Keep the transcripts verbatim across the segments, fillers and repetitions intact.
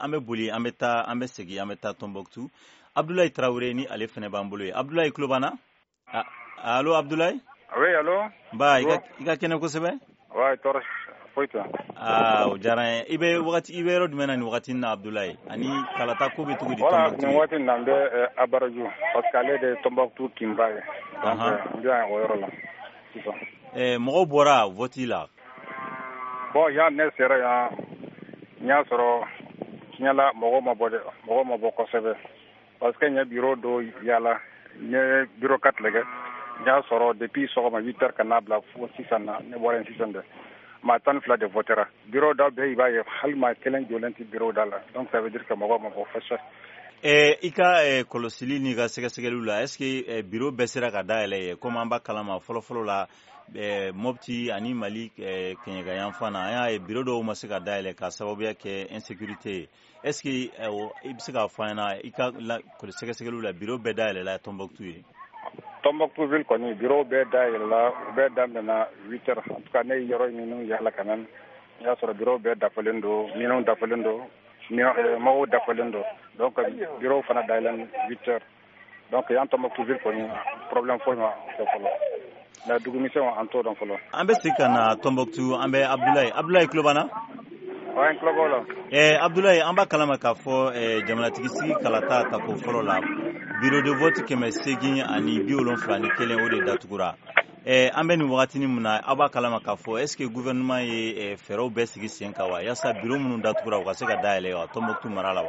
an bɛ boli an bɛ taa an bɛ segin an bɛ taa Tombouctou. Abdoulaye Traoré ni ale fɛnɛ b'an bolo ye. Abdoulaye tulo b'an na? Allo Abdoulaye? Oui, allo? Ba i ka kɛnɛ kosɛbɛ? Ouais, tɔɔrɔ foyi tɛ. Ah, o diyara n ye. I bɛ wagati i bɛ yɔrɔ jumɛn na nin wagati in na Abdoulaye? Ani kalata ko bɛ cogo di Tombouctou? Voilà, nin wagati in na n bɛ Abaraju parce que ale de ye Tombouctou kinba ye. Donc n bɛ yan o yɔrɔ la sisan. Eh, mɔgɔw bɔra vote la? Bon, yan ne sera yan n y'a sɔrɔ tiɲɛla mɔgɔw ma bɔ dɛ, mɔgɔw ma bɔ kosɛbɛ parce que n ye bureau dɔ yaala n ye bureau quatre lajɛ n y'a sɔrɔ depuis sɔgɔma huit heures ka n'a bila fo sisan na ne bɔra yen sisan dɛ maa tan ni fila de votera bureau da bɛɛ i b'a ye hali maa kelen jɔlen tɛ bureau da la donc ça veut dire que mɔgɔw ma bɔ kosɛbɛ. Eh, i ka eh, kɔlɔsili n'i ka sɛgɛsɛgɛliw la est ce que eh, bureau bɛɛ sera ka dayɛlɛ ye komi an b'a kalama fɔlɔfɔlɔ la eh, Mopti ani Mali eh, kɛɲɛka yan fan na an y'a ye bureau dɔw ma se ka dayɛlɛ ka sababuya kɛ insécurité ye est ce que eh, i bɛ se k'a fɔ an ɲɛna i ka sɛgɛsɛgɛliw la bureau bɛɛ dayɛlɛla Tombouctou ye? Tombouctou ville kɔni bureau bɛɛ dayɛlɛla u bɛɛ daminɛna huit heures en tout cas ne ye yɔrɔ minnu yaala quand même n y'a sɔrɔ bureau bɛɛ dafalen don minɛnw dafalen don mɔgɔw dafalen don donc bureau fana dayɛlɛn huit heures donc yan Tombouctou ville kɔni problème foyi ma kɛ fɔlɔ mais dugumisɛnw an t'o dɔn fɔlɔ. An bɛ segin ka na Tombouctou an bɛ Abdoulaye Abdoulaye tulo b'an na? Ouais, n tulo b'o la. Eh, Abdoulaye an b'a kalama k'a fɔ eh, jamanatigi sigi kalata ta ko fɔlɔ la bureau de vote kɛmɛ seegin ani bi wolonfila ni kelen o de datugura. Eh, an bɛ nin wagatinin min na aw b'a kalama k'a fɔ est ce que gouvernement ye eh, fɛɛrɛw bɛɛ sigi sen kan wa yaasa bureau minnu datugura u ka se ka dayɛlɛ wa Tombouctou mara la wa?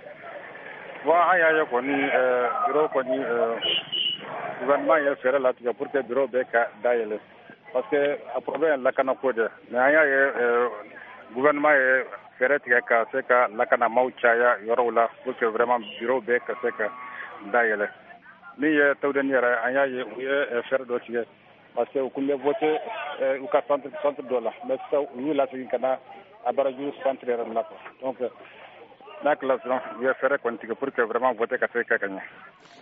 Bon an y'a ye kɔni bureau kɔni gouvernement ye fɛɛrɛ latigɛ pour que bureau bɛɛ ka dayɛlɛ parce que a problème ye lakanako de mais an y'a ye gouvernement ye fɛɛrɛ tigɛ ka se ka lakanamaw caya yɔrɔw la pour que vraiment bureau bɛɛ ka se ka dayɛlɛ min ye tawudeni yɛrɛ an y'a ye u ye fɛɛrɛ dɔ tigɛ parce que u kun bɛ voter u ka centre centre dɔ la mais sisan u y'u lasegin ka na Abaraju centre yɛrɛ la quoi donc n'a tilala sisan u ye fɛɛrɛ kɔni tigɛ pour que vraiment voter ka se ka kɛ ka ɲɛ.